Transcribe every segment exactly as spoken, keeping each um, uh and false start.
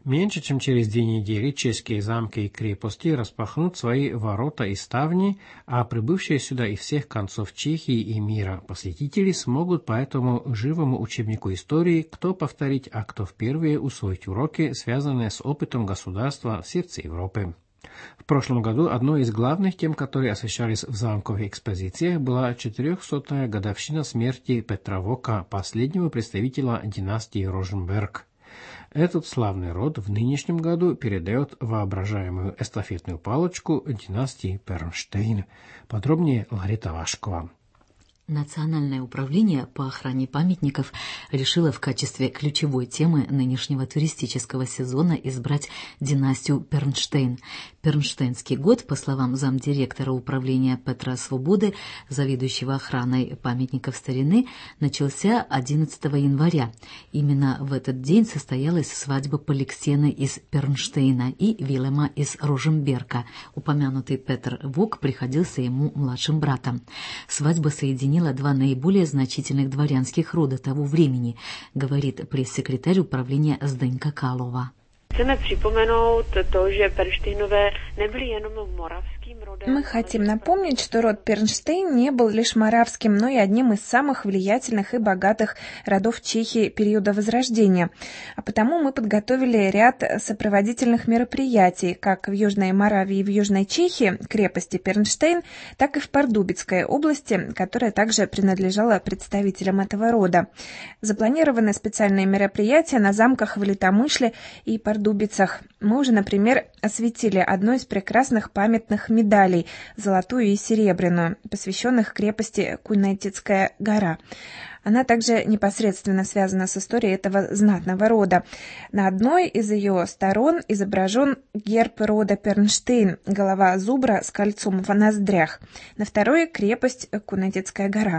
Меньше чем через две недели чешские замки и крепости распахнут свои ворота и ставни, а прибывшие сюда из всех концов Чехии и мира посетители смогут по этому живому учебнику истории кто повторить, а кто впервые усвоить уроки, связанные с опытом государства в сердце Европы. В прошлом году одной из главных тем, которые освещались в замковых экспозициях, была четырехсотая годовщина смерти Петра Вока, последнего представителя династии Роженберг. Этот славный род в нынешнем году передает воображаемую эстафетную палочку династии Пернштейн. Подробнее Ларита Вашкова. Национальное управление по охране памятников решило в качестве ключевой темы нынешнего туристического сезона избрать династию Пернштейн. Пернштейнский год, по словам замдиректора управления Петра Свободы, заведующего охраной памятников старины, начался одиннадцатого января. Именно в этот день состоялась свадьба Поликсены из Пернштейна и Вилема из Роженберга. Упомянутый Петр Вок приходился ему младшим братом. Свадьба соединила два наиболее значительных дворянских рода того времени, говорит пресс-секретарь управления Zdeňka Kálova. Chceme připomenout to, že Pernštejnové nebyli jenom moravským rodem. Мы хотим напомнить, что род Пернштейн не был лишь моравским, но и одним из самых влиятельных и богатых родов Чехии периода Возрождения. А потому мы подготовили ряд сопроводительных мероприятий, как в Южной Моравии и в Южной Чехии, крепости Пернштейн, так и в Пардубицкой области, которая также принадлежала представителям этого рода. Запланированы специальные мероприятия на замках в Литомышле и Пардубицкой. Дубицах. Мы уже, например, осветили одну из прекрасных памятных медалей, золотую и серебряную, посвященных крепости Кунетицкая гора. Она также непосредственно связана с историей этого знатного рода. На одной из ее сторон изображен герб рода Пернштейн, голова зубра с кольцом в ноздрях. На второй — крепость Кунетицкая гора.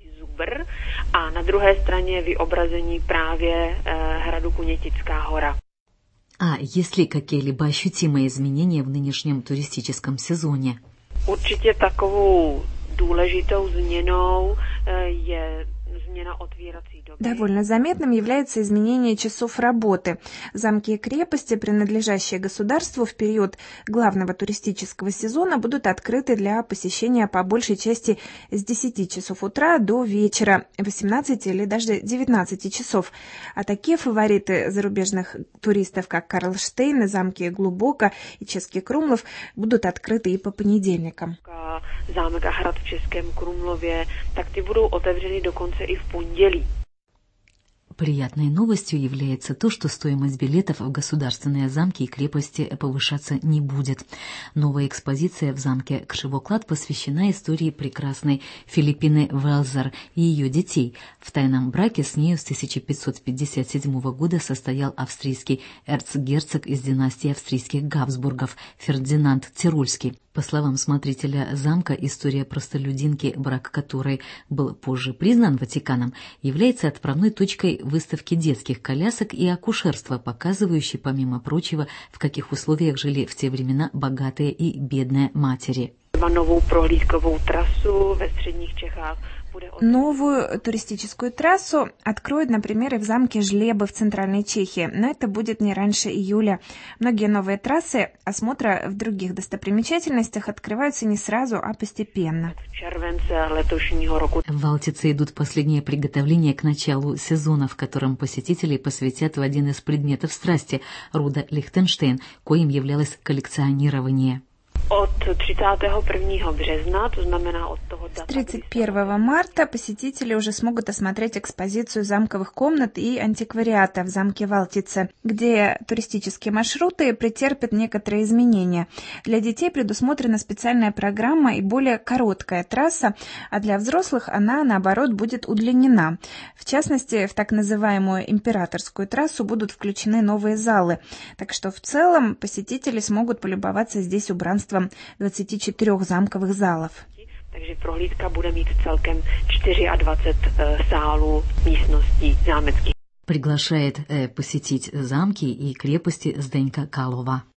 А на другой стороне vyobrazení právě hradu Kunětická hora. А есть ли какие-либо ощутимые изменения в нынешнем туристическом сезоне? Určitě takovou důležitou změnou je změna otvírací doby. Довольно заметным является изменение часов работы. Замки и крепости, принадлежащие государству, в период главного туристического сезона будут открыты для посещения по большей части с десяти часов утра до вечера, восемнадцати или даже девятнадцати часов. А такие фавориты зарубежных туристов, как Карлштейн, замки Глубоко и Český Krumlov, будут открыты и по понедельникам. Zámek a hrad v Českém Krumlově, tak ty budou otevřeny dokonce i v pondělí. Приятной новостью является то, что стоимость билетов в государственные замки и крепости повышаться не будет. Новая экспозиция в замке Кшивоклад посвящена истории прекрасной Филиппины Велзер и ее детей. В тайном браке с нею с тысяча пятьсот пятьдесят седьмого года состоял австрийский эрцгерцог из династии австрийских Габсбургов Фердинанд Тирольский. По словам смотрителя замка, история простолюдинки, брак которой был позже признан Ватиканом, является отправной точкой выставки детских колясок и акушерства, показывающей, помимо прочего, в каких условиях жили в те времена богатые и бедные матери. Новую prohlídkovou trasu ve středních Čechách. Новую туристическую трассу откроют, например, и в замке Жлебы в Центральной Чехии, но это будет не раньше июля. Многие новые трассы осмотра в других достопримечательностях открываются не сразу, а постепенно. В Валтице идут последние приготовления к началу сезона, в котором посетителей посвятят в один из предметов страсти рода Лихтенштейн, коим являлось коллекционирование. От тридцатого первого бřezna, to znamená от того дата. С тридцать первого марта посетители уже смогут осмотреть экспозицию замковых комнат и антиквариата в замке Валтице, где туристические маршруты претерпят некоторые изменения. Для детей предусмотрена специальная программа и более короткая трасса, а для взрослых она, наоборот, будет удлинена. В частности, в так называемую императорскую трассу будут включены новые залы, так что в целом посетители смогут полюбоваться здесь убранством двадцати четырёх замковых залов. Takže prohlídka bude mít celkem двадцать четыре sálů, místností zámeckých. Приглашает э, посетить замки и крепости Zdeňka Kálova.